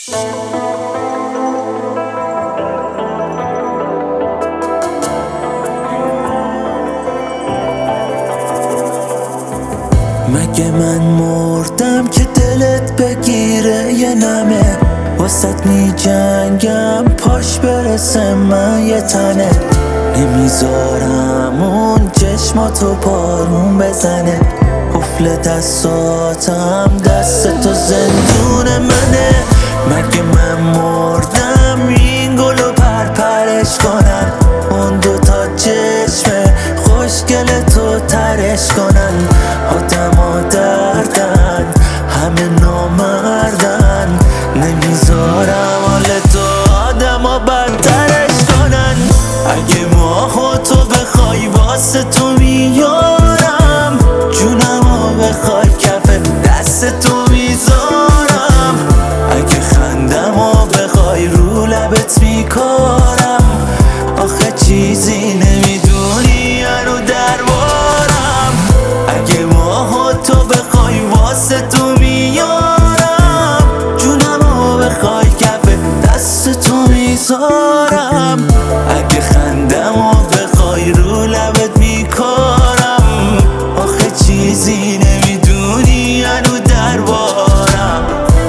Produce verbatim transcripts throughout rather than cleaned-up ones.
مگه من مردم که دلت بگیره یه نمه واسط می جنگم پاش برسه من یه تنه نمیذارم اون چشماتو پارون بزنه قفل دستاتم دست تو زندون منه مگه من مردم این گلو پرپرش کنن اون دوتا چشم خوشگل تو ترش کنن آدم ها دردن همه نامردن نمیذارم حال تو آدم ها بدترش کنن اگه ماهو تو بخوای واسه تو میارم جونمو بخوای کف دست تو میذارم اگه خندمو بخوای رو لبت میکارم آخه چیزی نمیدونی رو دربارم اگه ماهو تو بخوای واسه تو میارم جونمو بخوای کف دست تو میذارم اگه خندمو بخوای رو لبت میکارم آخه چیزی نمیدونی رو دربارم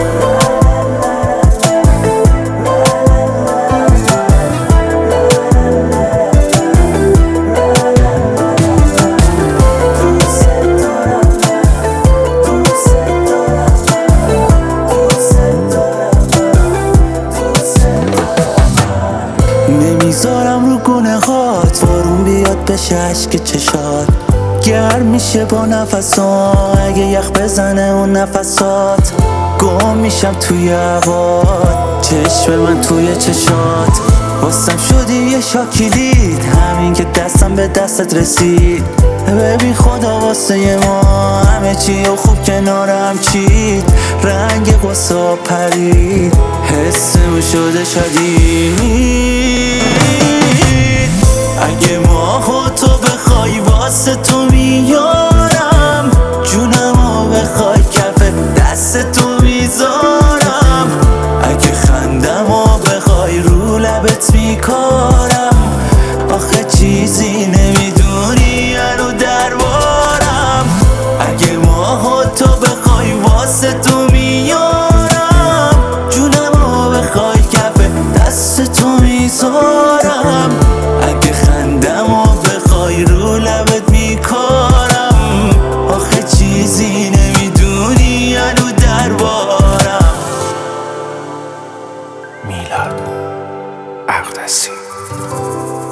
نمیذارم رو گونه هات بارون بیاد بشه عشق چشات گرم میشه با نفسات اگه یخ بزنه اون نفسات گم میشم توی هوات چشم من توی چشات واسم شدی یه شاکیلید همین که دستم به دستت رسید ببین خدا واسه ما همه چی و خوب کنارم چید رنگ قصه پرید حسمو شده شدید اگه ماهو تو بخوای واسه تو میارم جونمو بخوای کف دست تو میذارم اگه خندمو بخوای رو لبت میکارم آخه چیزی نمیدونی رو دربارم اگه ماهو تو بخوای واسه تو میارم جونمو بخوای کف دست تو میذارم اگه خندمو بخوای رو لبت میکارم آخه چیزی نمیدونی رو دربارم میلاد اقدسی